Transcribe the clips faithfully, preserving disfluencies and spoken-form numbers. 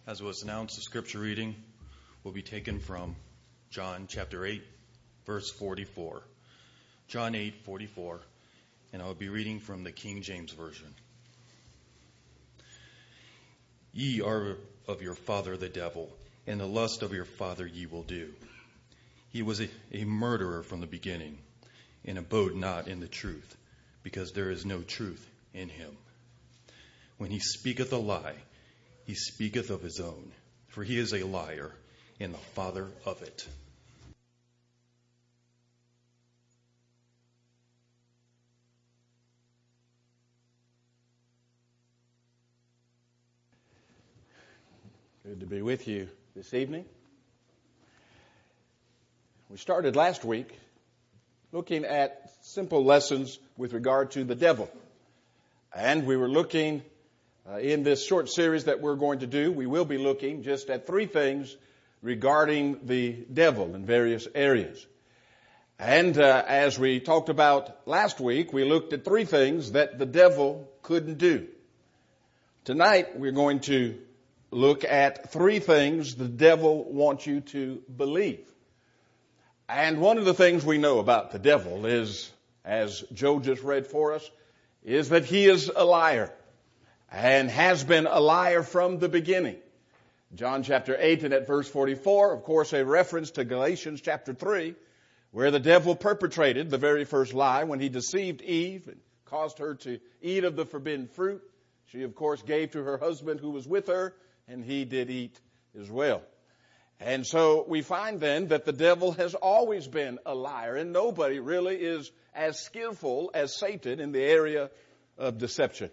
As was announced, the scripture reading will be taken from John chapter eight, verse forty-four. John eight, forty-four, and I will be reading from the King James Version. Ye are of your father the devil, and the lust of your father ye will do. He was a, a murderer from the beginning, and abode not in the truth, because there is no truth in him. When he speaketh a lie, he speaketh of his own, for he is a liar, and the father of it. Good to be with you this evening. We started last week looking at simple lessons with regard to the devil. And we were looking uh, in this short series that we're going to do, we will be looking just at three things regarding the devil in various areas. And uh, as we talked about last week, we looked at three things that the devil couldn't do. Tonight we're going to look at three things the devil wants you to believe. And one of the things we know about the devil is, as Joe just read for us, is that he is a liar and has been a liar from the beginning. John chapter eight and at verse forty-four, of course, a reference to Galatians chapter three, where the devil perpetrated the very first lie when he deceived Eve and caused her to eat of the forbidden fruit. She, of course, gave to her husband who was with her, and he did eat as well. And so we find then that the devil has always been a liar, and nobody really is as skillful as Satan in the area of deception.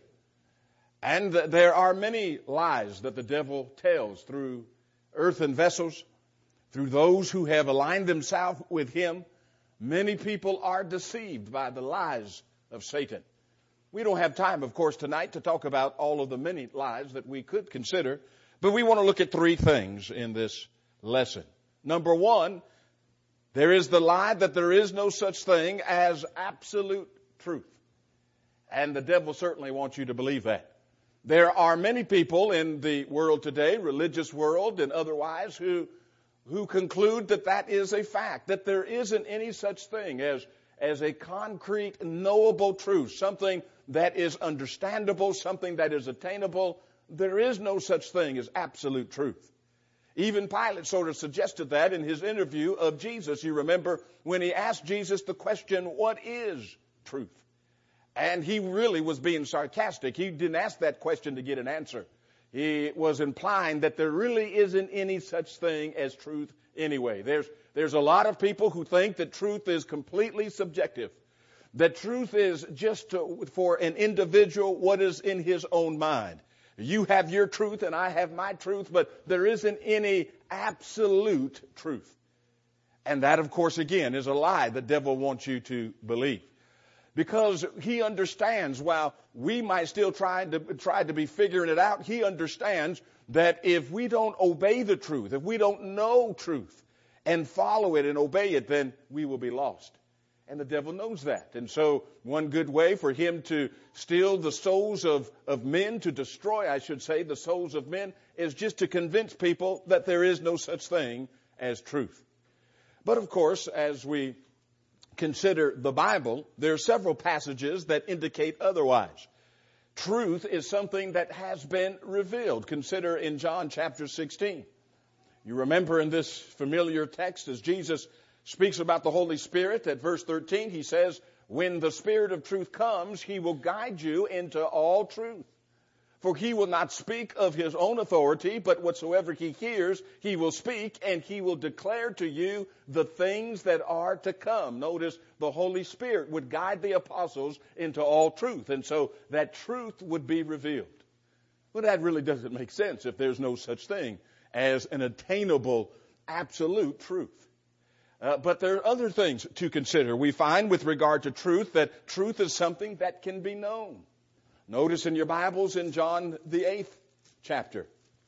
And there are many lies that the devil tells through earthen vessels, through those who have aligned themselves with him. Many people are deceived by the lies of Satan. We don't have time, of course, tonight to talk about all of the many lies that we could consider, but we want to look at three things in this lesson. Number one, there is the lie that there is no such thing as absolute truth. And the devil certainly wants you to believe that. There are many people in the world today, religious world and otherwise, who who conclude that that is a fact, that there isn't any such thing as, as a concrete, knowable truth, something that is understandable, something that is attainable. There is no such thing as absolute truth. Even Pilate sort of suggested that in his interview of Jesus. You remember when he asked Jesus the question, what is truth? And he really was being sarcastic. He didn't ask that question to get an answer. He was implying that there really isn't any such thing as truth anyway. There's, there's a lot of people who think that truth is completely subjective. That truth is just to, for an individual what is in his own mind. You have your truth and I have my truth, but there isn't any absolute truth. And that, of course, again, is a lie the devil wants you to believe. Because he understands, while we might still try to, try to be figuring it out, he understands that if we don't obey the truth, if we don't know truth and follow it and obey it, then we will be lost. And the devil knows that. And so one good way for him to steal the souls of, of men, to destroy, I should say, the souls of men, is just to convince people that there is no such thing as truth. But of course, as we consider the Bible, there are several passages that indicate otherwise. Truth is something that has been revealed. Consider in John chapter sixteen. You remember in this familiar text as Jesus speaks about the Holy Spirit at verse thirteen, he says, when the Spirit of truth comes, he will guide you into all truth. For he will not speak of his own authority, but whatsoever he hears, he will speak, and he will declare to you the things that are to come. Notice the Holy Spirit would guide the apostles into all truth, and so that truth would be revealed. Well, that really doesn't make sense if there's no such thing as an attainable, absolute truth. Uh, but there are other things to consider. We find with regard to truth that truth is something that can be known. Notice in your Bibles in John the eighth chapter.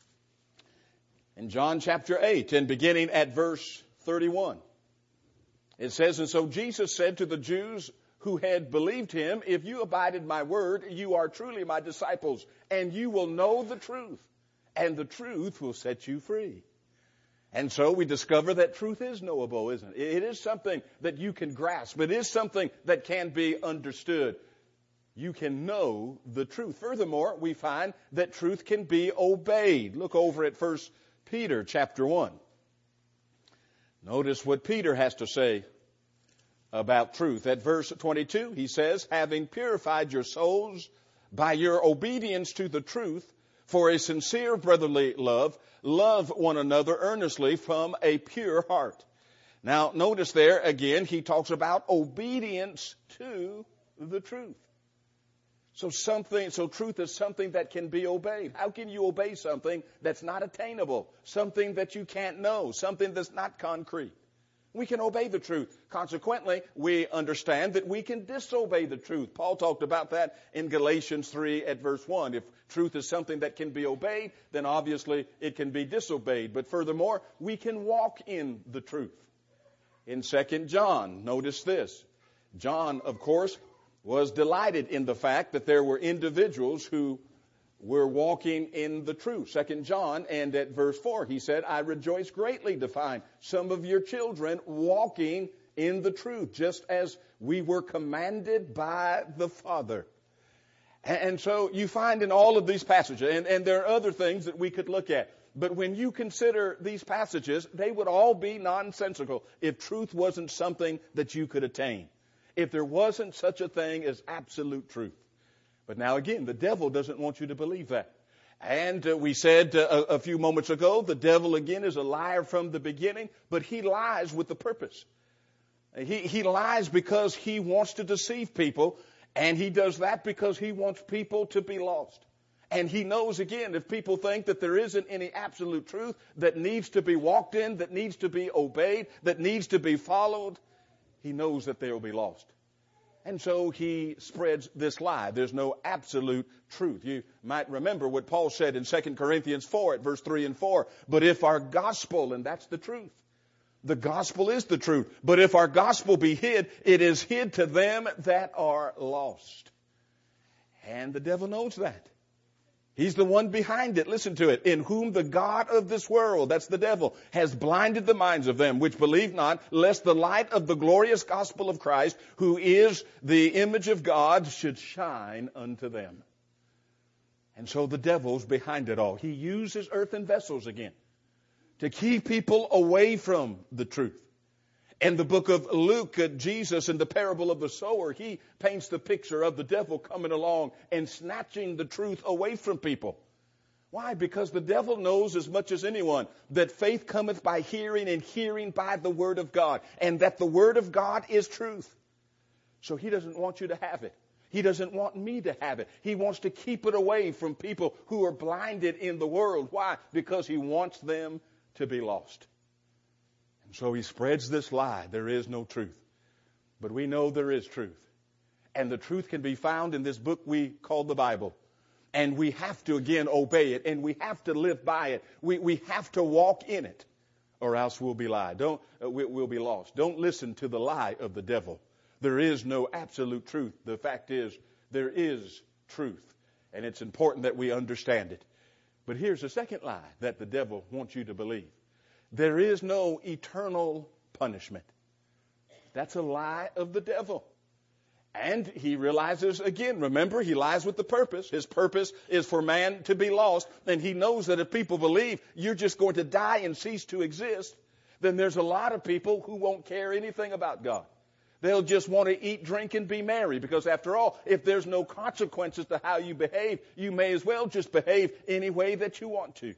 In John chapter eight and beginning at verse thirty-one. It says, and so Jesus said to the Jews who had believed him, if you abide in my word, you are truly my disciples, and you will know the truth, and the truth will set you free. And so we discover that truth is knowable, isn't it? It is something that you can grasp. It is something that can be understood. You can know the truth. Furthermore, we find that truth can be obeyed. Look over at First Peter chapter one. Notice what Peter has to say about truth. At verse twenty-two, he says, having purified your souls by your obedience to the truth for a sincere brotherly love, love one another earnestly from a pure heart. Now, notice there again, he talks about obedience to the truth. So something, so truth is something that can be obeyed. How can you obey something that's not attainable? Something that you can't know, something that's not concrete. We can obey the truth. Consequently, we understand that we can disobey the truth. Paul talked about that in Galatians three at verse one. If truth is something that can be obeyed, then obviously it can be disobeyed. But furthermore, we can walk in the truth. In Second John, notice this. John, of course, was delighted in the fact that there were individuals who were walking in the truth. Second John, and at verse four, he said, I rejoice greatly to find some of your children walking in the truth, just as we were commanded by the Father. And so you find in all of these passages, and, and there are other things that we could look at, but when you consider these passages, they would all be nonsensical if truth wasn't something that you could attain. If there wasn't such a thing as absolute truth. But now again, the devil doesn't want you to believe that. And uh, we said uh, a, a few moments ago, the devil again is a liar from the beginning, but he lies with the purpose. He, he lies because he wants to deceive people, and he does that because he wants people to be lost. And he knows, again, if people think that there isn't any absolute truth that needs to be walked in, that needs to be obeyed, that needs to be followed, he knows that they will be lost. And so he spreads this lie. There's no absolute truth. You might remember what Paul said in Second Corinthians four at verse three and four. But if our gospel, and that's the truth, the gospel is the truth. But if our gospel be hid, it is hid to them that are lost. And the devil knows that. He's the one behind it. Listen to it. In whom the God of this world, that's the devil, has blinded the minds of them which believe not, lest the light of the glorious gospel of Christ, who is the image of God, should shine unto them. And so the devil's behind it all. He uses earthen vessels again to keep people away from the truth. In the book of Luke, uh, Jesus in the parable of the sower, he paints the picture of the devil coming along and snatching the truth away from people. Why? Because the devil knows as much as anyone that faith cometh by hearing, and hearing by the word of God, and that the word of God is truth. So he doesn't want you to have it. He doesn't want me to have it. He wants to keep it away from people who are blinded in the world. Why? Because he wants them to be lost. And so he spreads this lie. There is no truth. But we know there is truth. And the truth can be found in this book we call the Bible. And we have to, again, obey it. And we have to live by it. We, we have to walk in it. Or else we'll be lied. Don't, uh, we, we'll be lost. Don't listen to the lie of the devil. There is no absolute truth. The fact is, there is truth. And it's important that we understand it. But here's the second lie that the devil wants you to believe. There is no eternal punishment. That's a lie of the devil. And he realizes, again, remember, he lies with the purpose. His purpose is for man to be lost. And he knows that if people believe you're just going to die and cease to exist, then there's a lot of people who won't care anything about God. They'll just want to eat, drink, and be merry. Because after all, if there's no consequences to how you behave, you may as well just behave any way that you want to.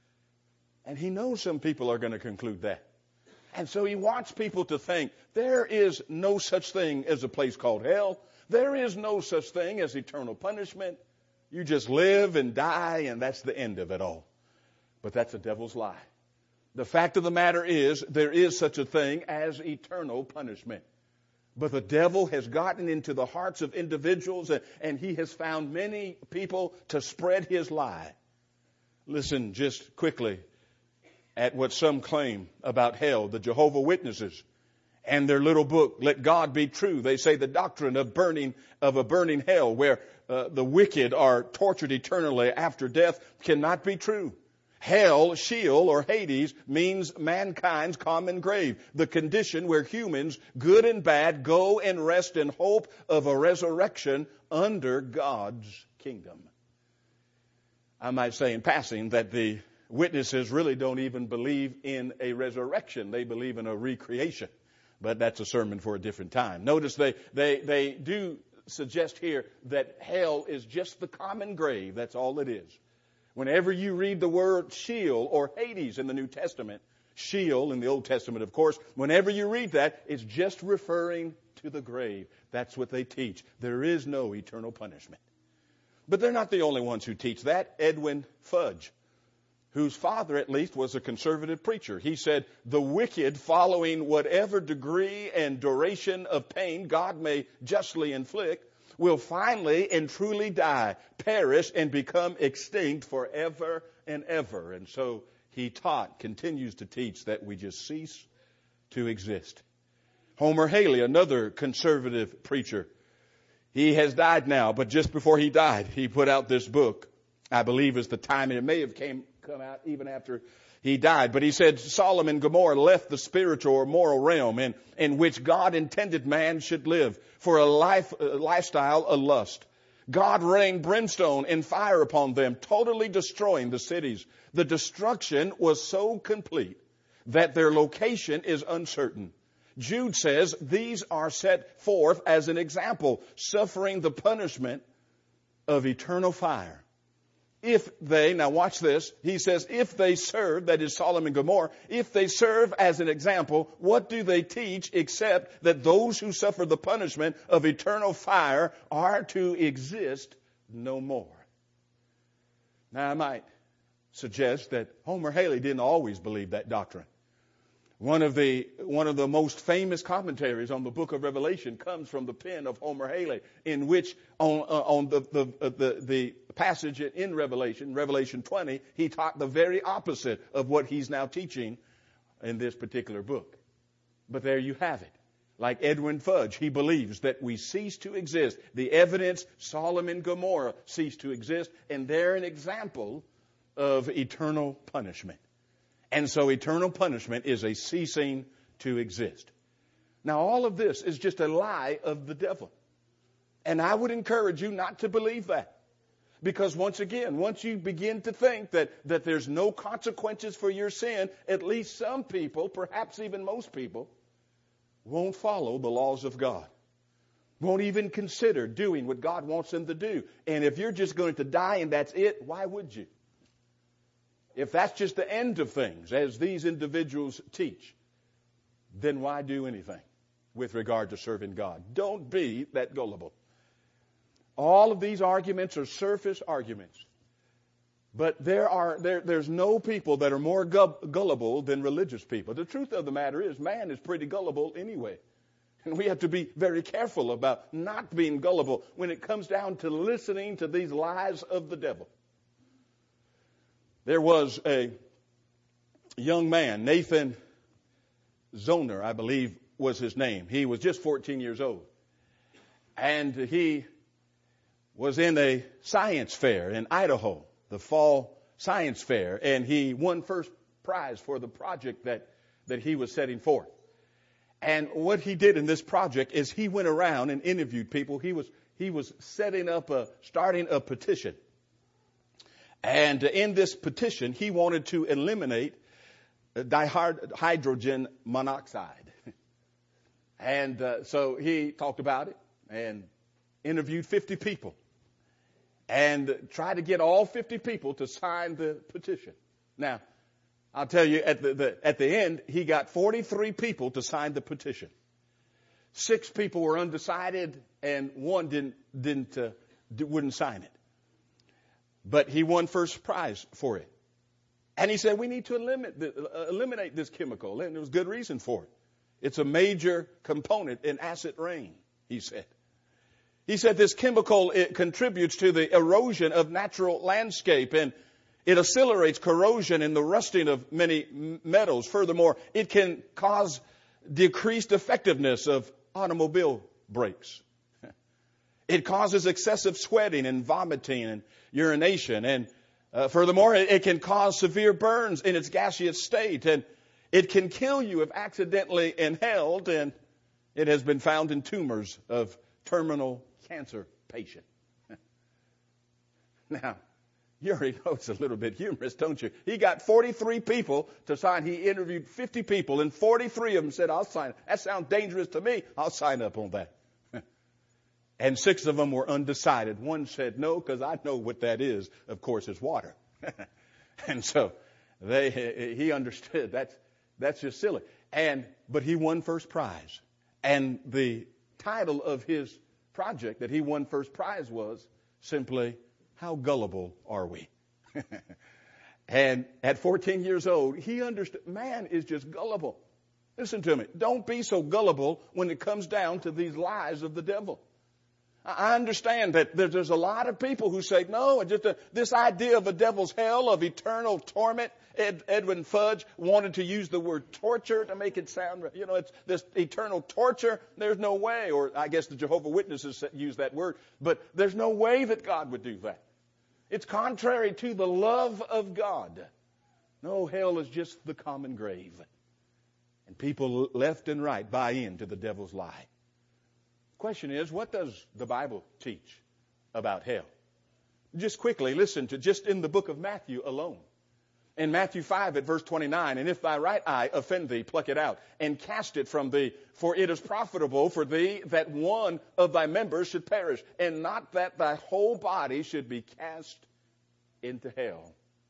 And he knows some people are going to conclude that. And so he wants people to think there is no such thing as a place called hell. There is no such thing as eternal punishment. You just live and die, and that's the end of it all. But that's the devil's lie. The fact of the matter is there is such a thing as eternal punishment. But the devil has gotten into the hearts of individuals, and, and he has found many people to spread his lie. Listen just quickly at what some claim about hell, the Jehovah's Witnesses, and their little book, Let God Be True. They say the doctrine of burning, of a burning hell where uh, the wicked are tortured eternally after death cannot be true. Hell, Sheol, or Hades means mankind's common grave, the condition where humans, good and bad, go and rest in hope of a resurrection under God's kingdom. I might say in passing that the witnesses really don't even believe in a resurrection. They believe in a recreation. But that's a sermon for a different time. Notice they, they, they do suggest here that hell is just the common grave. That's all it is. Whenever you read the word Sheol or Hades in the New Testament, Sheol in the Old Testament, of course, whenever you read that, it's just referring to the grave. That's what they teach. There is no eternal punishment. But they're not the only ones who teach that. Edwin Fudge, whose father at least was a conservative preacher, he said, the wicked, following whatever degree and duration of pain God may justly inflict, will finally and truly die, perish, and become extinct forever and ever. And so he taught, continues to teach, that we just cease to exist. Homer Haley, another conservative preacher, he has died now, but just before he died, he put out this book. I believe is the time, and it may have came come out even after he died. But he said Sodom and Gomorrah left the spiritual or moral realm in, in which God intended man should live for a life a lifestyle of lust. God rained brimstone and fire upon them, totally destroying the cities. The destruction was so complete that their location is uncertain. Jude says these are set forth as an example, suffering the punishment of eternal fire. If they, now watch this, he says, if they serve, that is Sodom and Gomorrah, if they serve as an example, what do they teach except that those who suffer the punishment of eternal fire are to exist no more? Now I might suggest that Homer Haley didn't always believe that doctrine. One of the one of the most famous commentaries on the book of Revelation comes from the pen of Homer Haley, in which on uh, on the the, uh, the the passage in Revelation, Revelation twenty, he taught the very opposite of what he's now teaching in this particular book. But there you have it. Like Edwin Fudge, he believes that we cease to exist. The evidence, Sodom and Gomorrah cease to exist, and they're an example of eternal punishment. And so eternal punishment is a ceasing to exist. Now all of this is just a lie of the devil. And I would encourage you not to believe that. Because once again, once you begin to think that, that there's no consequences for your sin, at least some people, perhaps even most people, won't follow the laws of God. Won't even consider doing what God wants them to do. And if you're just going to die and that's it, why would you? If that's just the end of things, as these individuals teach, then why do anything with regard to serving God? Don't be that gullible. All of these arguments are surface arguments. But there are there, there's no people that are more gullible than religious people. The truth of the matter is, man is pretty gullible anyway. And we have to be very careful about not being gullible when it comes down to listening to these lies of the devil. There was a young man, Nathan Zoner, I believe was his name. He was just fourteen years old. And he was in a science fair in Idaho, the fall science fair, and he won first prize for the project that, that he was setting forth. And what he did in this project is he went around and interviewed people. He was, he was setting up a, starting a petition. And in this petition, he wanted to eliminate dihydrogen monoxide. And uh, so he talked about it and interviewed fifty people and tried to get all fifty people to sign the petition. Now, I'll tell you, at the, the at the end, he got forty-three people to sign the petition. Six people were undecided, and one didn't didn't uh, wouldn't sign it. But he won first prize for it. And he said, we need to eliminate, uh, eliminate this chemical. And there was good reason for it. It's a major component in acid rain, he said. He said this chemical, it contributes to the erosion of natural landscape, and it accelerates corrosion and the rusting of many metals. Furthermore, it can cause decreased effectiveness of automobile brakes. It causes excessive sweating and vomiting and urination, and Uh, furthermore, it, it can cause severe burns in its gaseous state, and it can kill you if accidentally inhaled, and it has been found in tumors of terminal cancer patients. Now, you already know it's a little bit humorous, don't you? He got forty-three people to sign. He interviewed fifty people, and forty-three of them said, I'll sign. That sounds dangerous to me. I'll sign up on that. And six of them were undecided. One said, no, because I know what that is. Of course, it's water. And so they, he understood. That's, that's just silly. And, but he won first prize. And the title of his project that he won first prize was simply, How Gullible Are We? And at fourteen years old, he understood, man is just gullible. Listen to me. Don't be so gullible when it comes down to these lies of the devil. I understand that there's a lot of people who say, no, just a, this idea of a devil's hell, of eternal torment. Ed, Edwin Fudge wanted to use the word torture to make it sound, you know, it's this eternal torture. There's no way, or I guess the Jehovah's Witnesses use that word, but there's no way that God would do that. It's contrary to the love of God. No, hell is just the common grave. And people left and right buy into the devil's lie. Question is, what does the Bible teach about hell? Just quickly listen to just in the book of Matthew alone. In Matthew five at verse twenty-nine, and if thy right eye offend thee, pluck it out and cast it from thee. For it is profitable for thee that one of thy members should perish, and not that thy whole body should be cast into hell.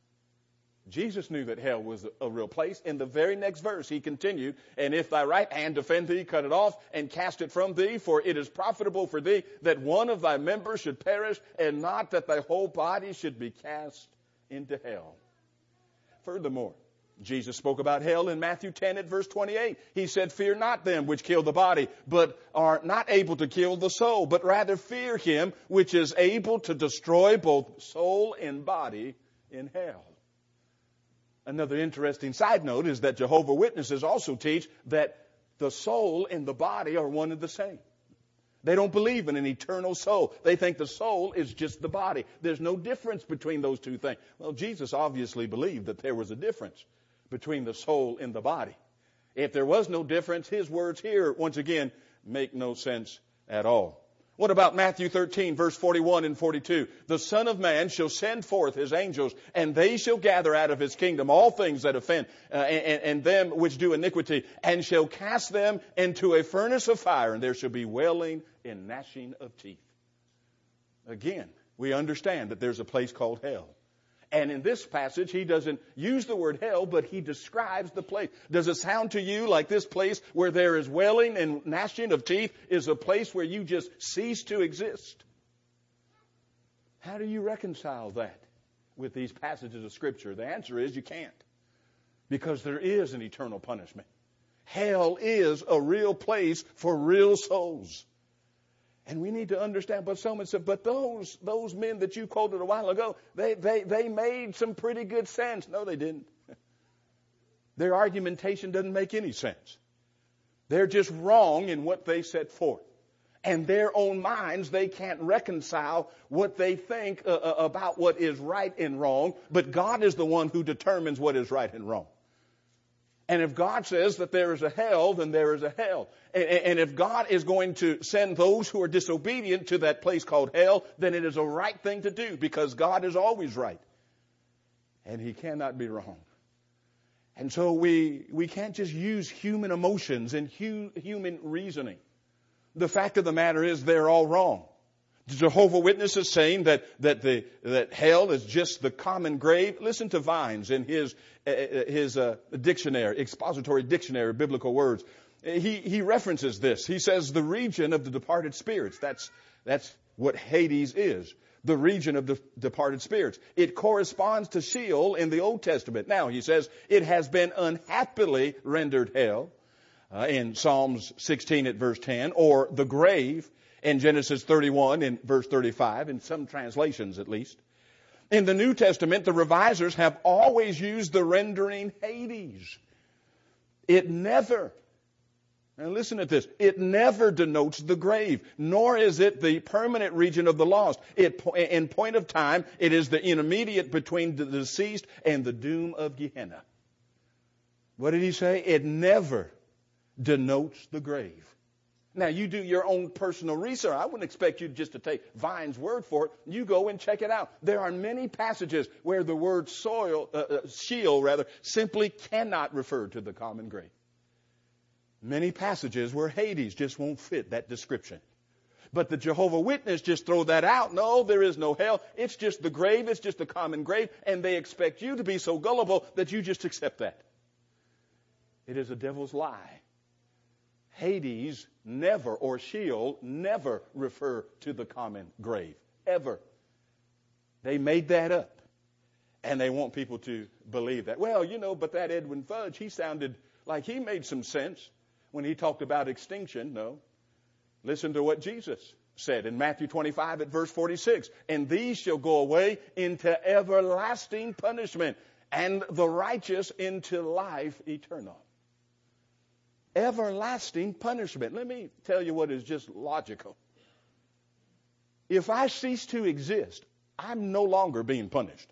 Jesus knew that hell was a real place. In the very next verse, he continued, and if thy right hand offend thee, cut it off and cast it from thee, for it is profitable for thee that one of thy members should perish, and not that thy whole body should be cast into hell. Furthermore, Jesus spoke about hell in Matthew ten at verse twenty-eight. He said, fear not them which kill the body, but are not able to kill the soul, but rather fear him which is able to destroy both soul and body in hell. Another interesting side note is that Jehovah's Witnesses also teach that the soul and the body are one and the same. They don't believe in an eternal soul. They think the soul is just the body. There's no difference between those two things. Well, Jesus obviously believed that there was a difference between the soul and the body. If there was no difference, his words here, once again, make no sense at all. What about Matthew thirteen, verse forty-one and forty-two? The Son of Man shall send forth his angels, and they shall gather out of his kingdom all things that offend, uh, and, and them which do iniquity, and shall cast them into a furnace of fire, and there shall be wailing and gnashing of teeth. Again, we understand that there's a place called hell. And in this passage, he doesn't use the word hell, but he describes the place. Does it sound to you like this place where there is wailing and gnashing of teeth is a place where you just cease to exist? How do you reconcile that with these passages of Scripture? The answer is you can't. Because there is an eternal punishment. Hell is a real place for real souls. And we need to understand, but someone said, but those those men that you quoted a while ago, they, they, they made some pretty good sense. No, they didn't. Their argumentation doesn't make any sense. They're just wrong in what they set forth. And their own minds, they can't reconcile what they think uh, about what is right and wrong. But God is the one who determines what is right and wrong. And if God says that there is a hell, then there is a hell. And if God is going to send those who are disobedient to that place called hell, then it is a right thing to do because God is always right. And he cannot be wrong. And so we, we can't just use human emotions and hu, human reasoning. The fact of the matter is they're all wrong. The Jehovah's Witnesses saying that that the that hell is just the common grave. Listen to Vines in his uh, his uh, dictionary, expository dictionary of biblical words. He he references this. He says the region of the departed spirits. That's that's what Hades is. The region of the departed spirits. It corresponds to Sheol in the Old Testament. Now he says it has been unhappily rendered hell uh, in Psalms sixteen at verse ten, or the grave in Genesis thirty-one in verse thirty-five, in some translations at least. In the New Testament, the revisers have always used the rendering Hades. It never Now listen at this. It never denotes the grave, nor is it the permanent region of the lost. It, in point of time, it is the intermediate between the deceased and the doom of Gehenna. What did he say? It never denotes the grave. Now, you do your own personal research. I wouldn't expect you just to take Vine's word for it. You go and check it out. There are many passages where the word soil, uh, uh, Sheol, rather, simply cannot refer to the common grave. Many passages where Hades just won't fit that description. But the Jehovah Witness just throw that out. No, there is no hell. It's just the grave. It's just the common grave. And they expect you to be so gullible that you just accept that. It is a devil's lie. Hades never, or Sheol, never refer to the common grave. Ever. They made that up. And they want people to believe that. Well, you know, but that Edwin Fudge, he sounded like he made some sense when he talked about extinction. No. Listen to what Jesus said in Matthew twenty-five at verse forty-six. And these shall go away into everlasting punishment, and the righteous into life eternal. Everlasting punishment. Let me tell you what is just logical. If I cease to exist, I'm no longer being punished.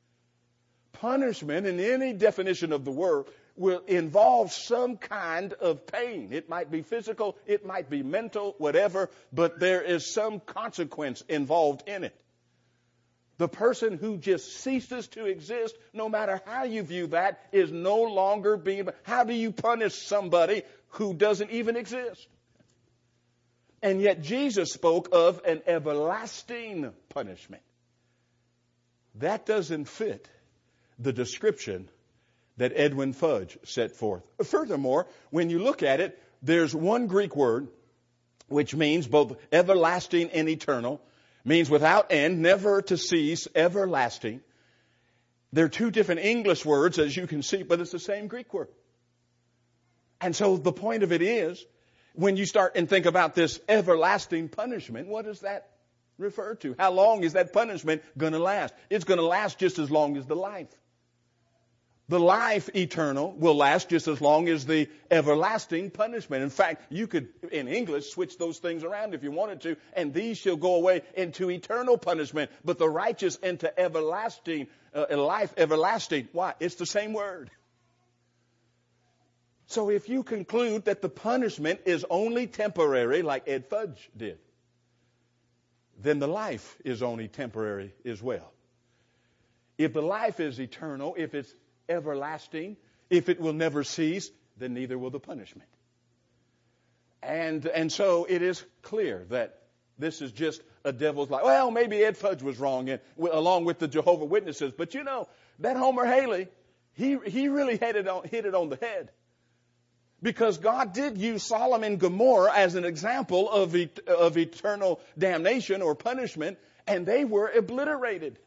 Punishment, in any definition of the word, will involve some kind of pain. It might be physical, it might be mental, whatever, but there is some consequence involved in it. The person who just ceases to exist, no matter how you view that, is no longer being... How do you punish somebody who doesn't even exist? And yet Jesus spoke of an everlasting punishment. That doesn't fit the description that Edwin Fudge set forth. Furthermore, when you look at it, there's one Greek word which means both everlasting and eternal, means without end, never to cease, everlasting. There are two different English words, as you can see, but it's the same Greek word. And so the point of it is, when you start and think about this everlasting punishment, what does that refer to? How long is that punishment going to last? It's going to last just as long as the life. The life eternal will last just as long as the everlasting punishment. In fact, you could, in English, switch those things around if you wanted to, and these shall go away into eternal punishment, but the righteous into everlasting, uh, life everlasting. Why? It's the same word. So if you conclude that the punishment is only temporary, like Ed Fudge did, then the life is only temporary as well. If the life is eternal, if it's everlasting, if it will never cease, then neither will the punishment. And and so it is clear that this is just a devil's lie. Well, maybe Ed Fudge was wrong, and, along with the Jehovah Witnesses. But you know, that Homer Haley, he he really hit it on, hit it on the head. Because God did use Sodom and Gomorrah as an example of, et, of eternal damnation or punishment, and they were obliterated.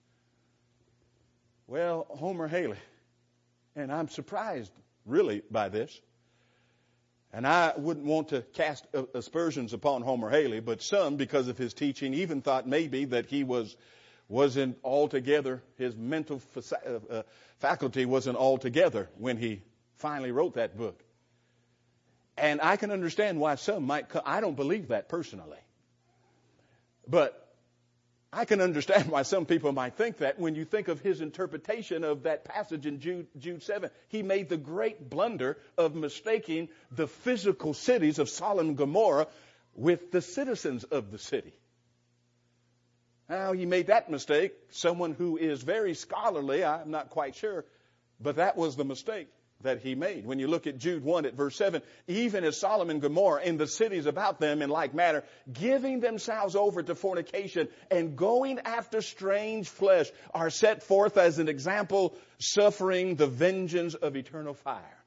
Well, Homer Haley, and I'm surprised really by this, and I wouldn't want to cast aspersions upon Homer Haley, but some, because of his teaching, even thought maybe that he was, wasn't altogether, his mental uh, faculty wasn't altogether when he finally wrote that book. And I can understand why some might come. I don't believe that personally. But I can understand why some people might think that when you think of his interpretation of that passage in Jude, Jude seven. He made the great blunder of mistaking the physical cities of Sodom and Gomorrah with the citizens of the city. Now, he made that mistake. Someone who is very scholarly, I'm not quite sure, but that was the mistake that he made. When you look at Jude one at verse seven, even as Sodom and Gomorrah and the cities about them in like manner, giving themselves over to fornication and going after strange flesh, are set forth as an example, suffering the vengeance of eternal fire.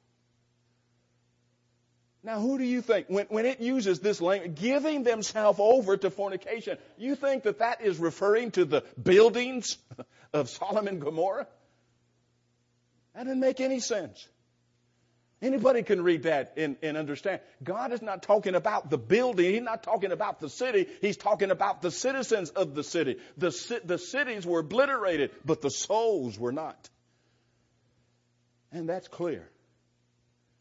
Now, who do you think, when, when it uses this language, giving themselves over to fornication, you think that that is referring to the buildings of Sodom and Gomorrah? That doesn't make any sense. Anybody can read that and, and understand. God is not talking about the building. He's not talking about the city. He's talking about the citizens of the city. The, the cities were obliterated, but the souls were not. And that's clear.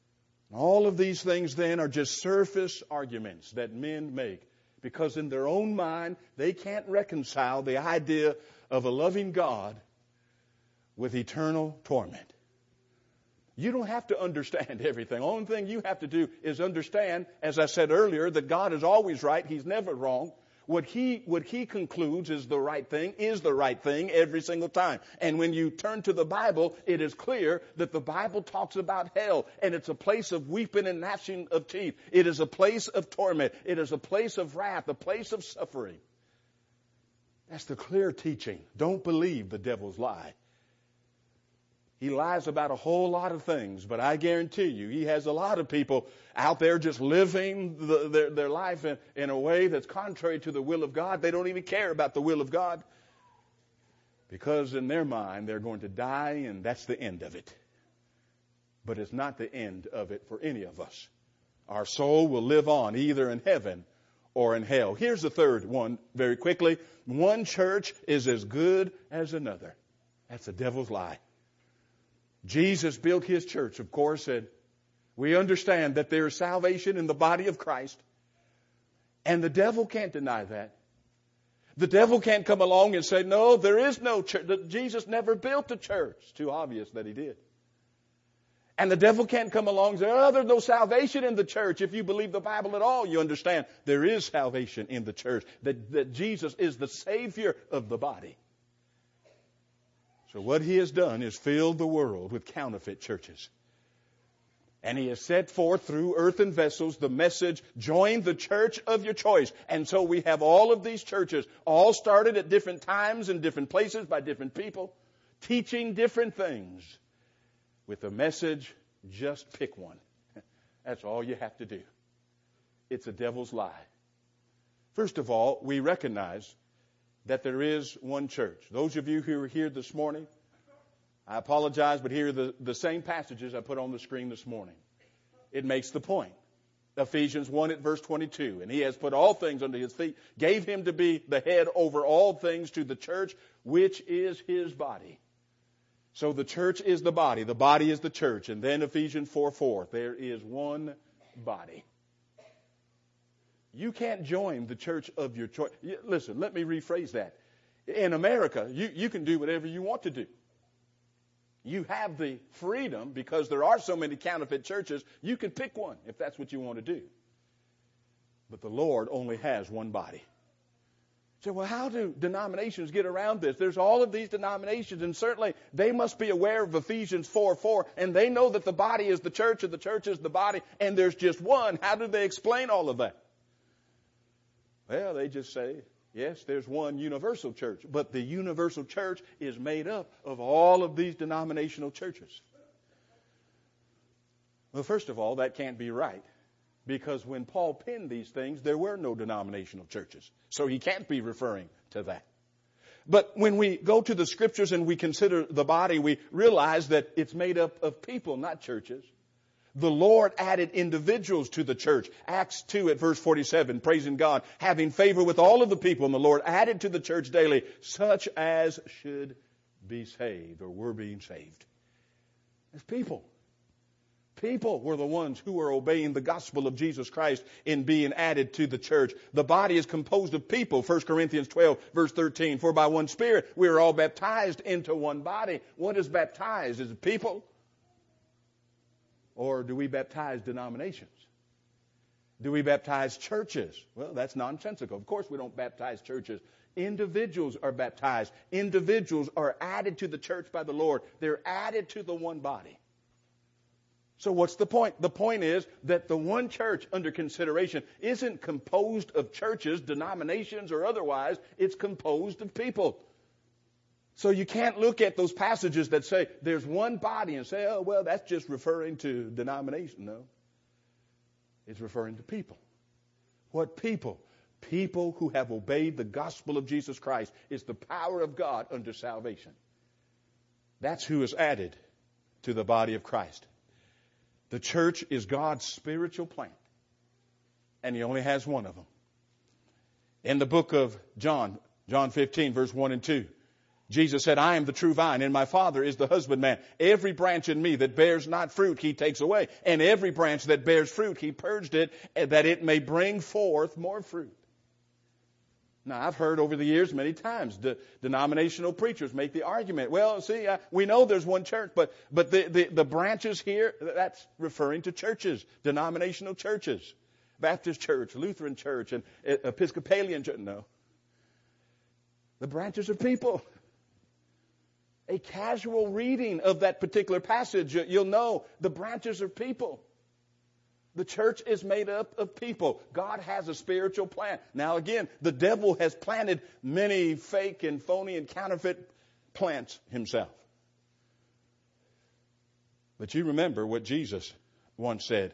All of these things then are just surface arguments that men make because in their own mind they can't reconcile the idea of a loving God with eternal torment. You don't have to understand everything. The only thing you have to do is understand, as I said earlier, that God is always right. He's never wrong. What he, what he concludes is the right thing, is the right thing every single time. And when you turn to the Bible, it is clear that the Bible talks about hell, and it's a place of weeping and gnashing of teeth. It is a place of torment. It is a place of wrath, a place of suffering. That's the clear teaching. Don't believe the devil's lie. He lies about a whole lot of things, but I guarantee you, he has a lot of people out there just living the, their, their life in, in a way that's contrary to the will of God. They don't even care about the will of God because in their mind, they're going to die and that's the end of it. But it's not the end of it for any of us. Our soul will live on either in heaven or in hell. Here's the third one very quickly. One church is as good as another. That's the devil's lie. Jesus built his church, of course, and we understand that there is salvation in the body of Christ. And the devil can't deny that. The devil can't come along and say, no, there is no church. Jesus never built a church. It's too obvious that he did. And the devil can't come along and say, oh, there's no salvation in the church. If you believe the Bible at all, you understand there is salvation in the church. That, that Jesus is the Savior of the body. So what he has done is filled the world with counterfeit churches. And he has set forth through earthen vessels the message, join the church of your choice. And so we have all of these churches, all started at different times in different places by different people, teaching different things with the message, just pick one. That's all you have to do. It's a devil's lie. First of all, we recognize that there is one church. Those of you who are here this morning, I apologize, but here are the, the same passages I put on the screen this morning. It makes the point. Ephesians one at verse twenty-two. And he has put all things under his feet, gave him to be the head over all things to the church, which is his body. So the church is the body. The body is the church. And then Ephesians four four. There is one body. You can't join the church of your choice. Listen, let me rephrase that. In America, you, you can do whatever you want to do. You have the freedom, because there are so many counterfeit churches, you can pick one if that's what you want to do. But the Lord only has one body. So, well, how do denominations get around this? There's all of these denominations, and certainly they must be aware of Ephesians four four, and they know that the body is the church, and the church is the body, and there's just one. How do they explain all of that? Well, they just say, yes, there's one universal church, but the universal church is made up of all of these denominational churches. Well, first of all, that can't be right, because when Paul penned these things, there were no denominational churches. So he can't be referring to that. But when we go to the scriptures and we consider the body, we realize that it's made up of people, not churches. The Lord added individuals to the church. Acts two at verse forty-seven, praising God, having favor with all of the people. And the Lord added to the church daily such as should be saved or were being saved. It's people. People were the ones who were obeying the gospel of Jesus Christ in being added to the church. The body is composed of people. First Corinthians twelve, verse thirteen. For by one Spirit we are all baptized into one body. What is baptized? Is it people? Or do we baptize denominations? Do we baptize churches? Well, that's nonsensical. Of course we don't baptize churches. Individuals are baptized. Individuals are added to the church by the Lord. They're added to the one body. So what's the point? The point is that the one church under consideration isn't composed of churches, denominations, or otherwise. It's composed of people. So you can't look at those passages that say there's one body and say, oh, well, that's just referring to denomination. No. It's referring to people. What people? People who have obeyed the gospel of Jesus Christ. It's the power of God unto salvation. That's who is added to the body of Christ. The church is God's spiritual plant. And he only has one of them. In the book of John, John fifteen, verse one and two, Jesus said, I am the true vine, and my Father is the husbandman. Every branch in me that bears not fruit, he takes away. And every branch that bears fruit, he purged it, that it may bring forth more fruit. Now, I've heard over the years many times de- denominational preachers make the argument, well, see, uh, we know there's one church, but but the, the, the branches here, that's referring to churches, denominational churches. Baptist church, Lutheran church, and Episcopalian church. No. The branches are people. A casual reading of that particular passage, you'll know the branches are people. The church is made up of people. God has a spiritual plan. Now again, the devil has planted many fake and phony and counterfeit plants himself. But you remember what Jesus once said.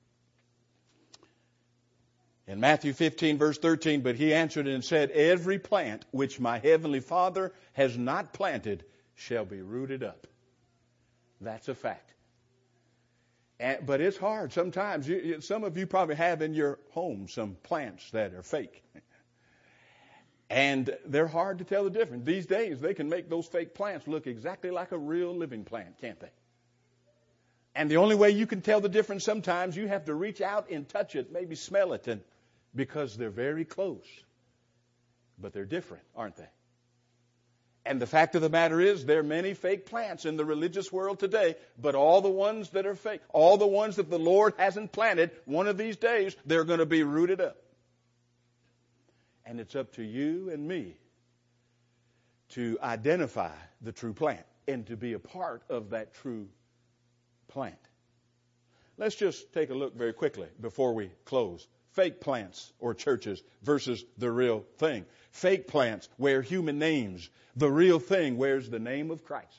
In Matthew fifteen, verse thirteen, but he answered and said, every plant which my heavenly Father has not planted shall be rooted up. That's a fact. And, but it's hard. Sometimes, you, some of you probably have in your home some plants that are fake. And they're hard to tell the difference. These days, they can make those fake plants look exactly like a real living plant, can't they? And the only way you can tell the difference sometimes, you have to reach out and touch it, maybe smell it, and because they're very close. But they're different, aren't they? And the fact of the matter is, there are many fake plants in the religious world today, but all the ones that are fake, all the ones that the Lord hasn't planted, one of these days, they're going to be rooted up. And it's up to you and me to identify the true plant and to be a part of that true plant. Let's just take a look very quickly before we close. Fake plants or churches versus the real thing. Fake plants wear human names. The real thing wears the name of Christ.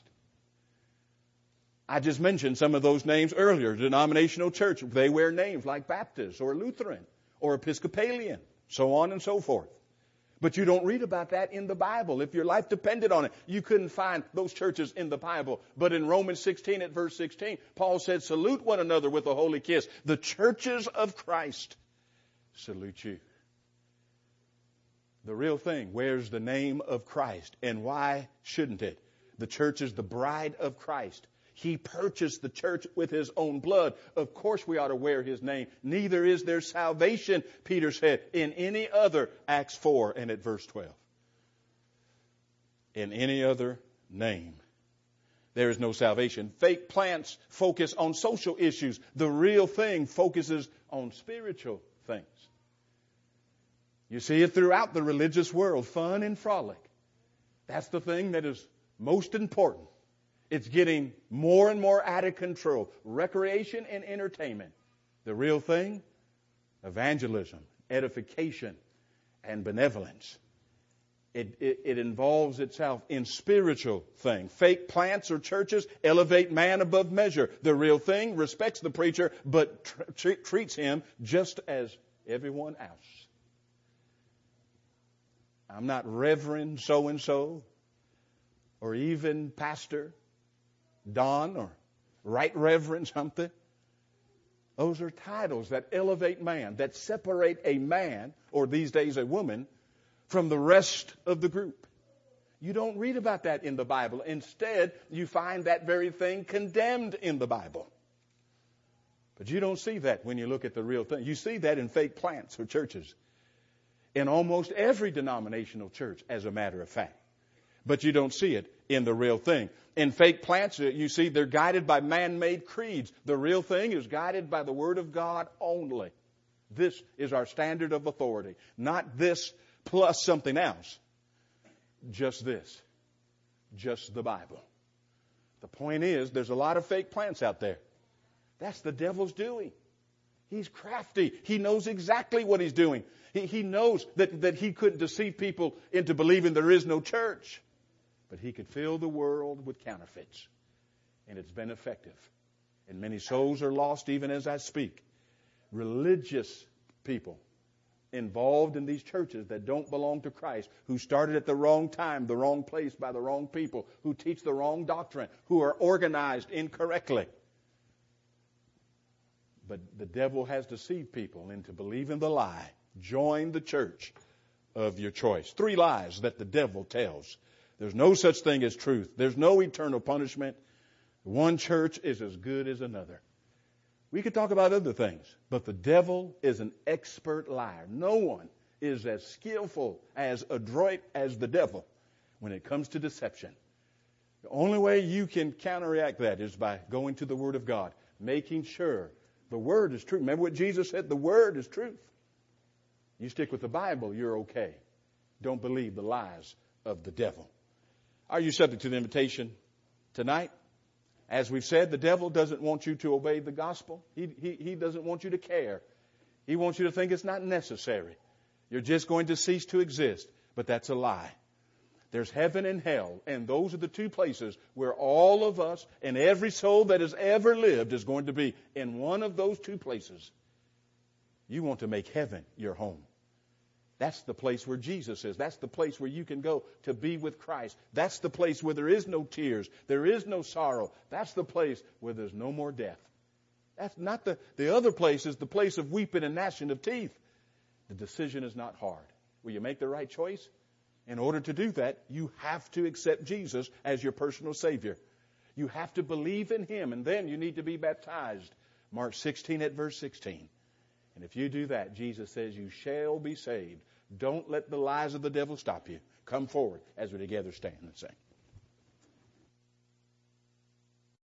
I just mentioned some of those names earlier. Denominational church, they wear names like Baptist or Lutheran or Episcopalian, so on and so forth. But you don't read about that in the Bible. If your life depended on it, you couldn't find those churches in the Bible. But in Romans sixteen at verse sixteen, Paul said, salute one another with a holy kiss. The churches of Christ salute you. The real thing wears the name of Christ. And why shouldn't it? The church is the bride of Christ. He purchased the church with his own blood. Of course we ought to wear his name. Neither is there salvation, Peter said, in any other, Acts four and at verse twelve. In any other name, there is no salvation. Fake plants focus on social issues. The real thing focuses on spiritual things. You see it throughout the religious world, fun and frolic. That's the thing that is most important. It's getting more and more out of control. Recreation and entertainment. The real thing, evangelism, edification, and benevolence. It, it, it involves itself in spiritual things. Fake plants or churches elevate man above measure. The real thing respects the preacher, but tr- treats him just as everyone else. I'm not Reverend so-and-so, or even Pastor Don, or Right Reverend something. Those are titles that elevate man, that separate a man, or these days a woman, from the rest of the group. You don't read about that in the Bible. Instead, you find that very thing condemned in the Bible. But you don't see that when you look at the real thing. You see that in fake plants or churches. In almost every denominational church, as a matter of fact. But you don't see it in the real thing. In fake plants, you see they're guided by man-made creeds. The real thing is guided by the Word of God only. This is our standard of authority. Not this plus something else. Just this. Just the Bible. The point is, there's a lot of fake plants out there. That's the devil's doing. He's crafty. He knows exactly what he's doing. He, he knows that, that he couldn't deceive people into believing there is no church. But he could fill the world with counterfeits. And it's been effective. And many souls are lost even as I speak. Religious people involved in these churches that don't belong to Christ, who started at the wrong time, the wrong place, by the wrong people, who teach the wrong doctrine, who are organized incorrectly. But the devil has deceived people into believing the lie. Join the church of your choice. Three lies that the devil tells. There's no such thing as truth. There's no eternal punishment. One church is as good as another. We could talk about other things, but the devil is an expert liar. No one is as skillful, as adroit as the devil when it comes to deception. The only way you can counteract that is by going to the Word of God, making sure the Word is true. Remember what Jesus said? The Word is truth. You stick with the Bible, you're okay. Don't believe the lies of the devil. Are you subject to the invitation tonight? As we've said, the devil doesn't want you to obey the gospel. He, he, he doesn't want you to care. He wants you to think it's not necessary. You're just going to cease to exist. But that's a lie. There's heaven and hell, and those are the two places where all of us and every soul that has ever lived is going to be. In one of those two places, you want to make heaven your home. That's the place where Jesus is. That's the place where you can go to be with Christ. That's the place where there is no tears. There is no sorrow. That's the place where there's no more death. That's not the, the other place is the place of weeping and gnashing of teeth. The decision is not hard. Will you make the right choice? In order to do that, you have to accept Jesus as your personal Savior. You have to believe in Him, and then you need to be baptized. Mark sixteen at verse sixteen. And if you do that, Jesus says you shall be saved. Don't let the lies of the devil stop you. Come forward as we together stand and sing.